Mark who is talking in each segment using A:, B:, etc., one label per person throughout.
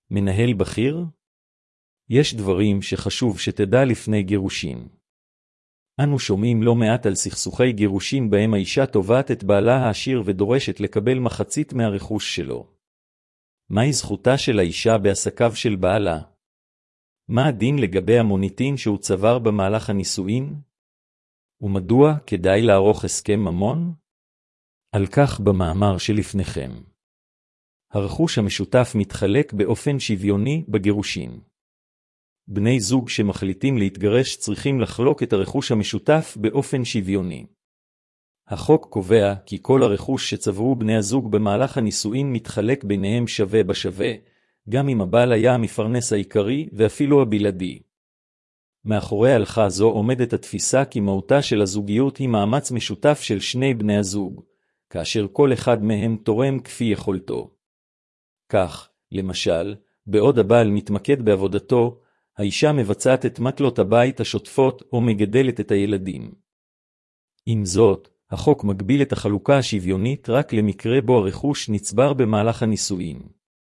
A: מנהל בכיר? יש דברים שחשוב שתדע לפני גירושין. אנו שומעים לא מעט על סכסוכי גירושין בהם האישה תובעת את בעלה העשיר ודורשת לקבל מחצית מהרכוש שלו. מהי זכותה של האישה בעסקיו של בעלה? מה הדין לגבי המוניטין שהוא צבר במהלך הנישואין? ומדוע כדאי לערוך הסכם ממון? על כך במאמר שלפניכם. הרכוש המשותף מתחלק באופן שוויוני בגירושין. בני זוג שמחליטים להתגרש צריכים לחלוק את הרכוש המשותף באופן שוויוני. החוק קובע כי כל הרכוש שצברו בני הזוג במהלך הנישואין מתחלק ביניהם שווה בשווה, גם אם הבעל היה המפרנס העיקרי ואפילו הבלעדי. מאחורי הלכה זו עומדת התפיסה כי מהותה של הזוגיות היא מאמץ משותף של שני בני הזוג, כאשר כל אחד מהם תורם כפי יכולתו. כך, למשל, בעוד הבעל מתמקד בעבודתו, האישה מבצעת את מטלות הבית השוטפות או מגדלת את הילדים. עם זאת, החוק מגביל את החלוקה השוויונית רק למקרה בו הרכוש נצבר במהלך הנישואין.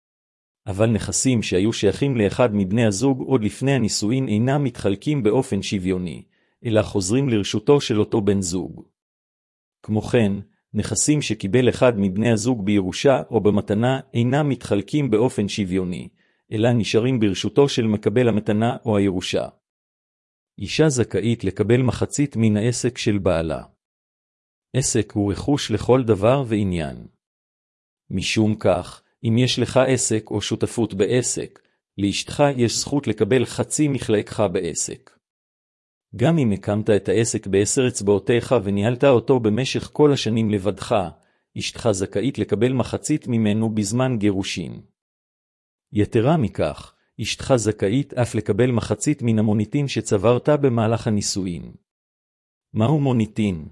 A: אבל נכסים שהיו שייכים לאחד מבני הזוג עוד לפני הנישואין אינם מתחלקים באופן שוויוני, אלא חוזרים לרשותו של אותו בן זוג. כמו כן, נכסים שקיבל אחד מבני הזוג בירושה או במתנה אינם מתחלקים באופן שוויוני, אלא נשארים ברשותו של מקבל המתנה או הירושה. אישה זכאית לקבל מחצית מן העסק של בעלה. עסק הוא רכוש לכל דבר ועניין. משום כך, אם יש לך עסק או שותפות בעסק, לאשתך יש זכות לקבל חצי מחלקך בעסק. גם אם הקמת את העסק ב10 אצבעותיך וניהלת אותו במשך כל השנים לבדך, אשתך זכאית לקבל מחצית ממנו בזמן גירושין. יתרה מכך, אשתך זכאית אף לקבל מחצית מן המוניטין שצברת במהלך הנישואין. מהו מוניטין?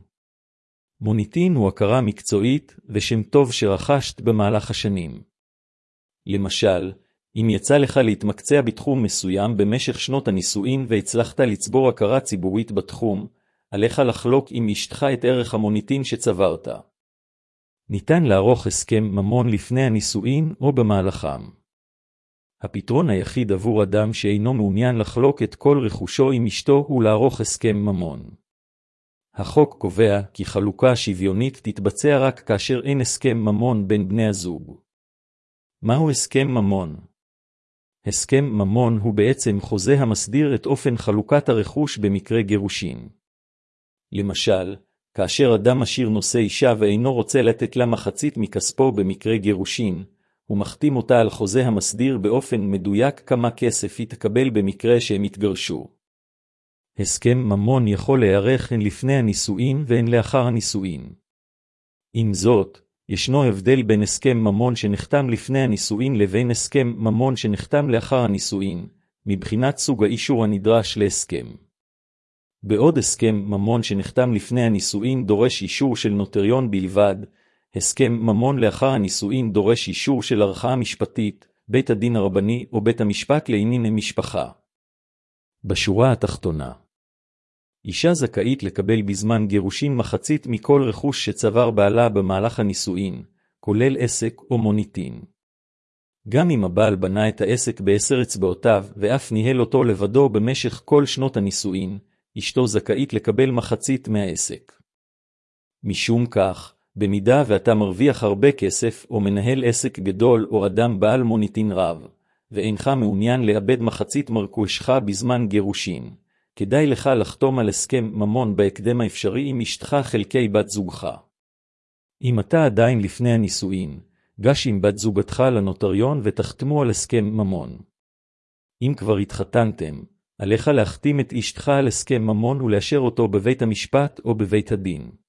A: מוניטין הוא הכרה מקצועית ושם טוב שרכשת במהלך השנים. למשל, אם יצא לך להתמקצע בתחום מסוים במשך שנות הנישואין והצלחת לצבור הכרה ציבורית בתחום, עליך לחלוק עם אשתך את ערך המוניטין שצברת. ניתן לערוך הסכם ממון לפני הנישואין או במהלכם. הפתרון היחיד עבור אדם שאינו מעוניין לחלוק את כל רכושו עם אשתו הוא לערוך הסכם ממון. החוק קובע כי חלוקה שוויונית תתבצע רק כאשר אין הסכם ממון בין בני הזוג. מהו הסכם ממון? הסכם ממון הוא בעצם חוזה המסדיר את אופן חלוקת הרכוש במקרה גירושין. למשל, כאשר אדם עשיר נושא אישה ואינו רוצה לתת לה מחצית מכספו במקרה גירושין, הוא מחתים אותה על חוזה המסדיר באופן מדויק כמה כסף היא תקבל במקרה שהם יתגרשו. הסכם ממון יכול להיערך הן לפני הנישואין והן לאחר הנישואין. עם זאת, ישנו הבדל בין הסכם ממון שנחתם לפני הנישואין לבין הסכם ממון שנחתם לאחר הנישואין, מבחינת סוג האישור הנדרש להסכם. בעוד הסכם ממון שנחתם לפני הנישואין דורש אישור של נוטריון בלבד, הסכם ממון לאחר הנישואין דורש אישור של ערכאה משפטית, בית הדין הרבני או בית המשפט לענייני משפחה. בשורה התחתונה, אישה זכאית לקבל בזמן גירושין מחצית מכל רכוש שצבר בעלה במהלך הנישואין, כולל עסק או מוניטין. גם אם הבעל בנה את העסק ב10 אצבעותיו ואף ניהל אותו לבדו במשך כל שנות הנישואין, אשתו זכאית לקבל מחצית מהעסק. משום כך, במידה ואתה מרוויח הרבה כסף או מנהל עסק גדול או אדם בעל מוניטין רב, ואינך מעוניין לאבד מחצית מרכושך בזמן גירושין, כדאי לך לחתום על הסכם ממון בהקדם האפשרי עם אשתך חלקי בת זוגך. אם אתה עדיין לפני הנישואין, גש עם בת זוגתך לנוטריון ותחתמו על הסכם ממון. אם כבר התחתנתם, עליך להחתים את אשתך על הסכם ממון ולאשר אותו בבית המשפט או בבית הדין.